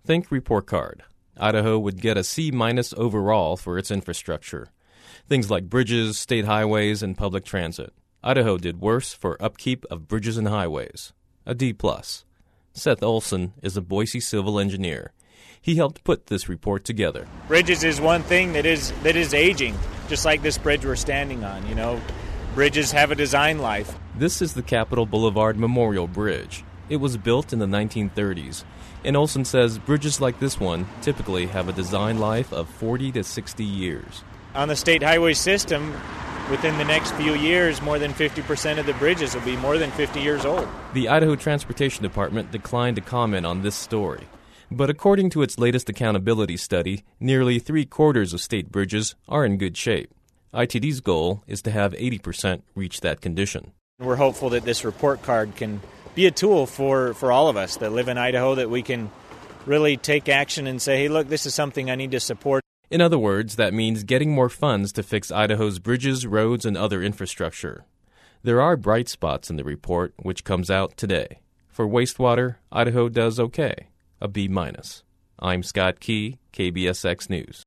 Think report card. Idaho would get a C- overall for its infrastructure. Things like bridges, state highways, and public transit. Idaho did worse for upkeep of bridges and highways. A D+. Seth Olson is a Boise civil engineer. He helped put this report together. Bridges is one thing that is aging, just like this bridge we're standing on. Bridges have a design life. This is the Capitol Boulevard Memorial Bridge. It was built in the 1930s, and Olson says bridges like this one typically have a design life of 40 to 60 years. On the state highway system, within the next few years, more than 50% of the bridges will be more than 50 years old. The Idaho Transportation Department declined to comment on this story. But according to its latest accountability study, nearly 3/4 of state bridges are in good shape. ITD's goal is to have 80% reach that condition. We're hopeful that this report card can be a tool for all of us that live in Idaho, that we can really take action and say, hey, look, this is something I need to support. In other words, that means getting more funds to fix Idaho's bridges, roads, and other infrastructure. There are bright spots in the report, which comes out today. For wastewater, Idaho does okay, a B-. I'm Scott Key, KBSX News.